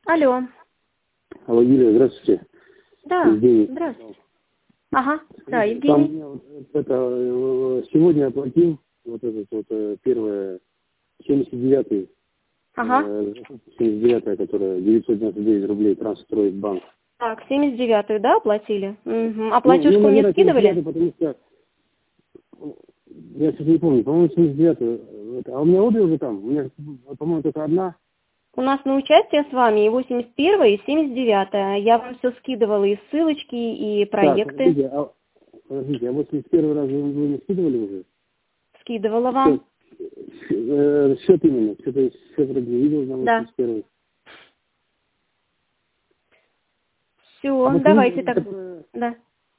Алло. Алло, Юлия, здравствуйте. Да, Евгений. здравствуйте. Ага, да, Там Евгений. мне вот сегодня оплатил вот этот вот первое, 79-й, Ага. 79-я, которая 999 рублей, Транстроит банк. Так, 79-ю, да, оплатили? Угу. А Ну, платежку мне наверное, скидывали? 79-й, потому что, я сейчас не помню, по-моему, 79-й. А у меня обе уже там, у меня, по-моему, только одна. У нас на участие с вами и 81-я, и 79-я. Я вам все скидывала, и ссылочки, и Так, проекты. подождите, а 81-й раз вы не скидывали уже? Скидывала вам. Счет именно, счет вроде не видел на Да. 81-й. А Все, давайте посмотрите, так. которая... Да.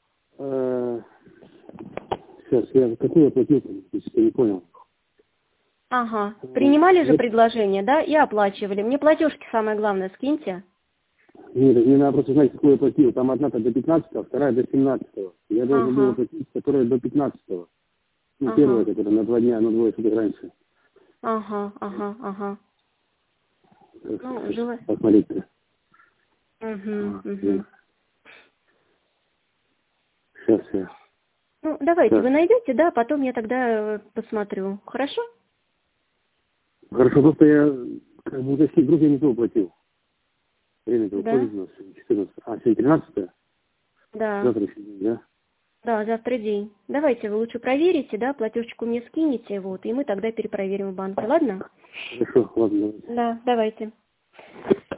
Сейчас, я какую оплатил, если я не понял. Ага. Принимали же Вот, предложение, да, и оплачивали. Мне платежки самое главное скиньте. нет, мне надо просто знать, какую я платил. Там одна-то до 15-го, а вторая до 17-го. Я должен был Ага. оплатить, которая до 15-го. Ну, первая, Ага. которая на 2 дня, на двое суток раньше. Ага. Ага. Ага. Ну, Сейчас, живо. посмотрите. Угу. Угу. Сейчас я. Ну, давайте, Так. вы найдете, да, потом я тогда посмотрю. Хорошо? Хорошо, просто я как бы уточнить, вдруг я не то уплатил. Время-то Да. уходит у нас, 14. А, сегодня 13 Да. завтра еще день, да? Да, завтра день. Давайте вы лучше проверите, да, платежечку мне скинете, вот, и мы тогда перепроверим в банке, ладно? Хорошо, ладно, давайте. Да, давайте.